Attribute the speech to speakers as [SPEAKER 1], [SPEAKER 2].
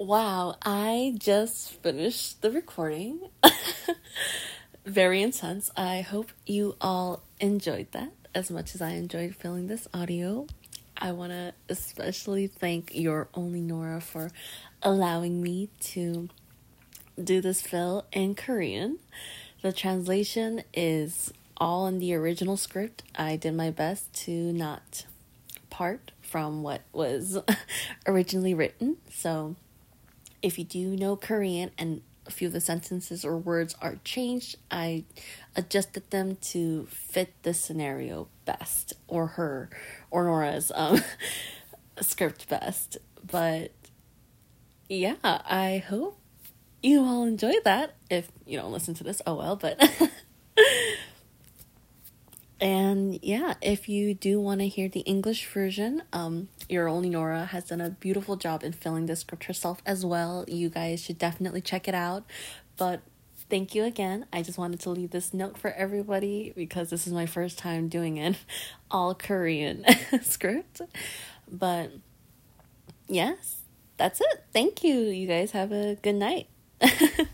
[SPEAKER 1] Wow, I just finished the recording. Very intense. I hope you all enjoyed that as much as I enjoyed filling this audio. I want to especially thank Your Only Nora for allowing me to do this fill in Korean. The translation is all in the original script. I did my best to not part from what was originally written. So if you do know Korean and a few of the sentences or words are changed, I adjusted them to fit the scenario best, or her or Nora's script best. But yeah, I hope you all enjoy that. If you don't listen to this, oh well, but and yeah, if you do want to hear the English version, Your Only Nora has done a beautiful job in filling the script herself as well. You guys should definitely check it out. But thank you again. I just wanted to leave this note for everybody because this is my first time doing an all Korean script. But yes, that's it. Thank you. You guys have a good night.